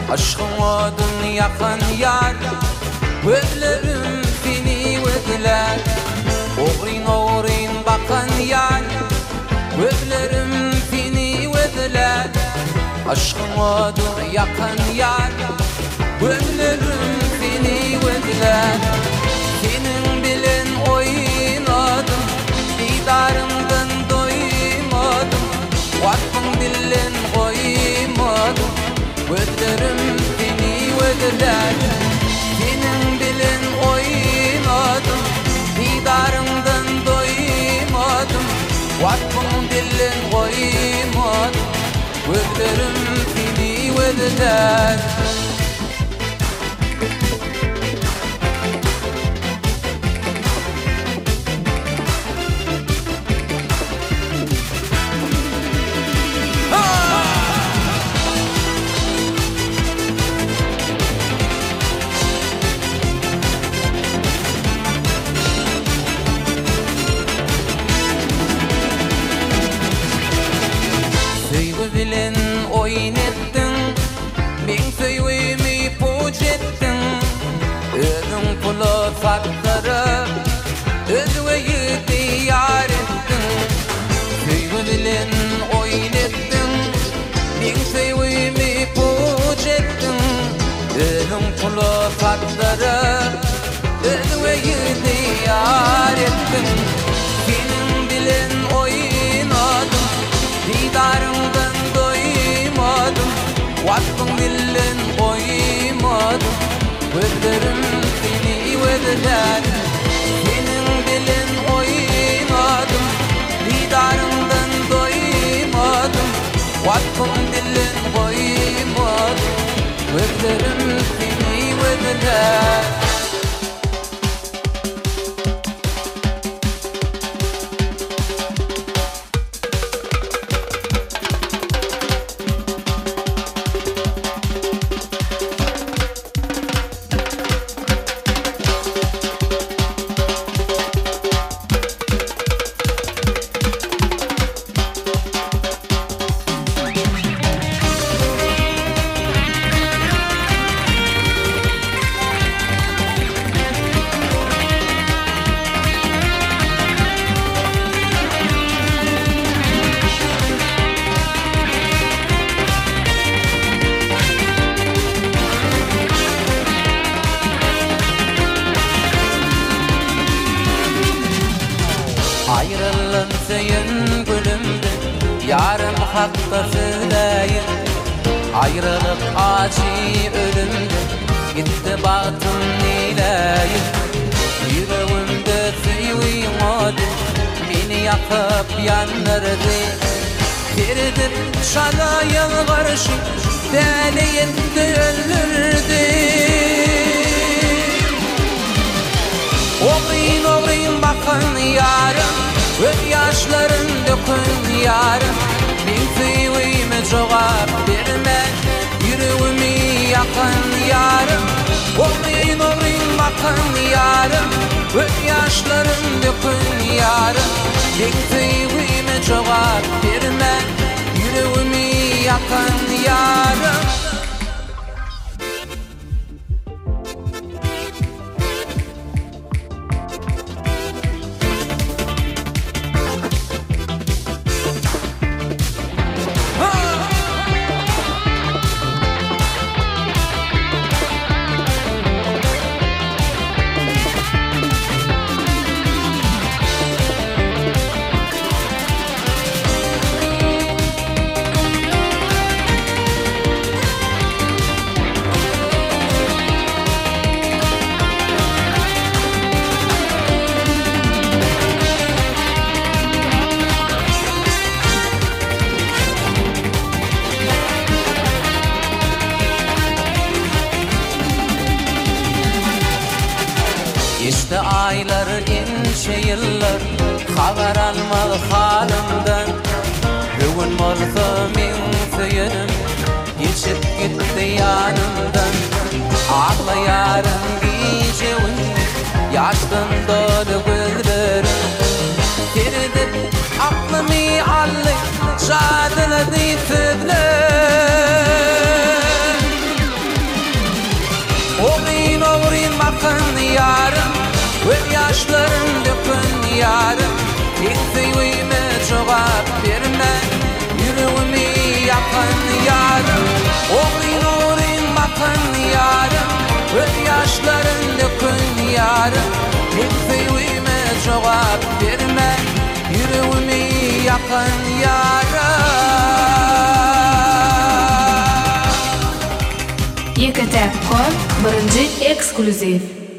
Aşkın odun yakın yar, gözlerim seni özler. Oğrin oğrin bakan yar, gözlerim seni özler. Aşkın odun yakın yar, gözlerim seni özler. Senin bilen oynadım, didarımdan doymadım. Vakfın bilen koymadım, gözlerim seni özler. Senin bilen oynadım, didarımdan doymadım. Vakfın bilen koymadım, gözlerim seni özler. Bilen oynettin, men söýgümi puç ettin. Özüň pula saklary, özüňe ýetýär ettin. Söýgü bilen oynettin, men söýgümi puç ettin. Özüň pula saklary, özüňe ýetýär ettin. Senin bilen oynadım, didarımdan doymadım. Vakfın bilen koymadım, gözlerim seni özler. Senin bilen oynadım, didarımdan doymadım. Vakfın bilen koymadım, gözlerim seni özler. Ayrılın seyin gülümdü, yarım hakta söyleyin. Ayrılık acı ölümdü, gitti baktım neyleyin. Yüreğimde süyüyüm odu, beni yakıp yanırdı. Biridir şala yalvarışı, deliyim öldürdü. Oğrin oğrin bakın yarım, göz yaşların dökün yarım. Men süýgüme jogap berme, yüreğimi yakın yarım. Oğrin oğrin bakın yarım, göz yaşların dökün yarım. Men süýgüme jogap berme, yüreğimi yakın yarım. İşte aylar, ince yıllar, haber almalı halimden. Bugün bolsa men söylenim, geçip gitti yanımdan. Ağlayarım gece gündüz, yaştan dolu gözlerim. Girdip aklımı aldı, şadladı sözler. Oğrin oğrin bakın yarım, göz yaşlarım dökün yarım. İlfeyime cevap verme, yüreğimi yakın yarım. Oğrin oğrin bakın yarım, göz yaşlarım dökün yarım. İlfeyime cevap verme, yüreğimi yakın yarım. YKT.com birinci ekskluziv.